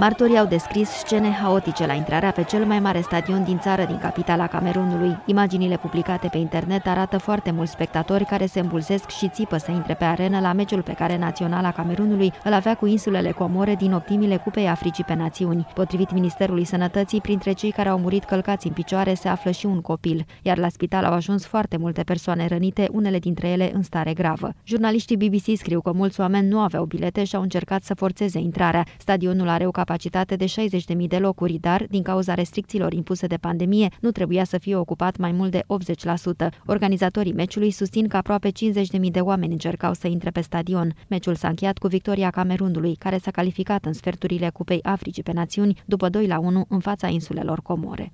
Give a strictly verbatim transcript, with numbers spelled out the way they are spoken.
Martorii au descris scene haotice la intrarea pe cel mai mare stadion din țară, din capitala Camerunului. Imaginile publicate pe internet arată foarte mulți spectatori care se îmbulzesc și țipă să intre pe arenă la meciul pe care naționala Camerunului îl avea cu insulele Comore din optimile Cupei Africii pe Națiuni. Potrivit Ministerului Sănătății, printre cei care au murit călcați în picioare se află și un copil, iar la spital au ajuns foarte multe persoane rănite, unele dintre ele în stare gravă. Jurnaliștii B B C scriu că mulți oameni nu aveau bilete și au încercat să forțeze intrarea. Stadionul are o capacitate de șaizeci de mii de locuri, dar, din cauza restricțiilor impuse de pandemie, nu trebuia să fie ocupat mai mult de optzeci la sută. Organizatorii meciului susțin că aproape cincizeci de mii de oameni încercau să intre pe stadion. Meciul s-a încheiat cu victoria Camerunului, care s-a calificat în sferturile Cupei Africii pe Națiuni după doi la unu în fața insulelor Comore.